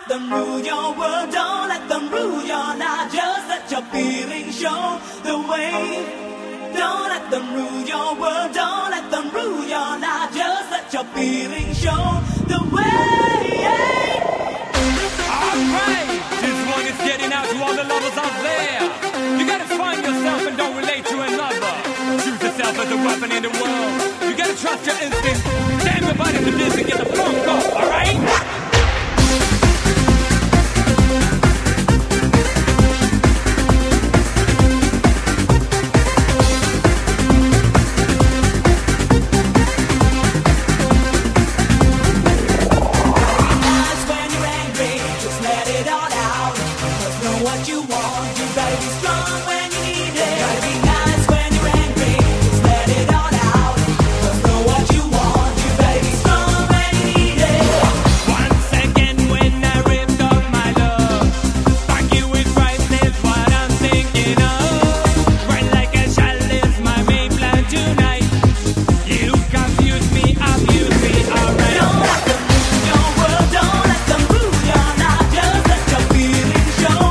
them rule your world, don't let them rule your life. Just let your feelings show the way. Don't let them rule your world, don't let them rule your life. Just let your feelings show the way. Alright, this one is getting out to all the lovers out there. You gotta find yourself and don't relate to another. Choose yourself as a weapon in the world. You gotta trust your instinct. Damn your body to this and get the funk off, alright? What you want, you gotta be strong when you need it. Gotta be nice when you're angry, just let it all out. Just know what you want, you gotta be strong when you need it. Once again when I ripped off my love, fuck you with priceless, what I'm thinking of. Right like a child is my main plan tonight. You confuse me, abuse me, alright. Don't let them rule your world, don't let them rule your life. Just let your feelings show.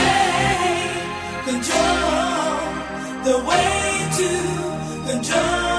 The way to control.